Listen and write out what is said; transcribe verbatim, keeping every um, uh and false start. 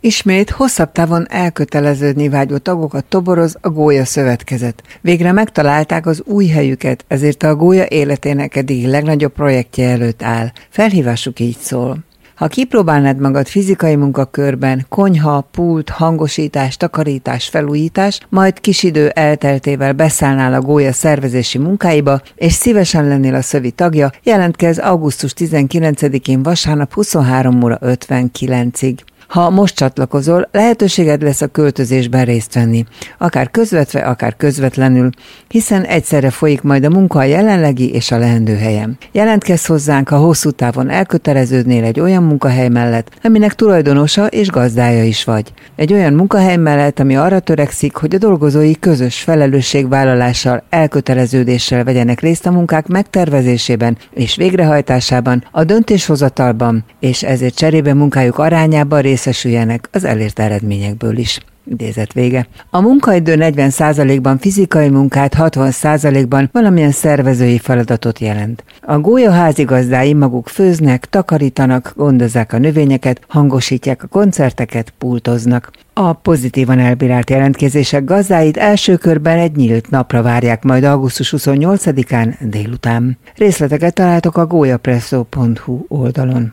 Ismét hosszabb távon elköteleződni vágyó tagokat toboroz a Gólya Szövetkezet. Végre megtalálták az új helyüket, ezért a Gólya életének eddigi legnagyobb projektje előtt áll. Felhívásuk így szól. Ha kipróbálnád magad fizikai munkakörben, konyha, pult, hangosítás, takarítás, felújítás, majd kis idő elteltével beszállnál a Gólya szervezési munkáiba, és szívesen lennél a szövi tagja, jelentkezz augusztus tizenkilencedikén vasárnap huszonhárom óra ötvenkilencig. Ha most csatlakozol, lehetőséged lesz a költözésben részt venni, akár közvetve, akár közvetlenül, hiszen egyszerre folyik majd a munka a jelenlegi és a leendő helyen. Jelentkezz hozzánk, ha hosszú távon elköteleződnél egy olyan munkahely mellett, aminek tulajdonosa és gazdája is vagy. Egy olyan munkahely mellett, ami arra törekszik, hogy a dolgozói közös felelősségvállalással, elköteleződéssel vegyenek részt a munkák megtervezésében és végrehajtásában, a döntéshozatalban, és ezért cserébe munkájuk arányában részesüljenek az elért eredményekből is. Idézet vége. A munkaidő negyven százalékban fizikai munkát, hatvan százalékban valamilyen szervezői feladatot jelent. A Gólya házigazdái maguk főznek, takarítanak, gondozzák a növényeket, hangosítják a koncerteket, pultoznak. A pozitívan elbírált jelentkezések gazdáit első körben egy nyílt napra várják majd augusztus huszonnyolcadikán délután. Részleteket találtok a golyapresso pont hu oldalon.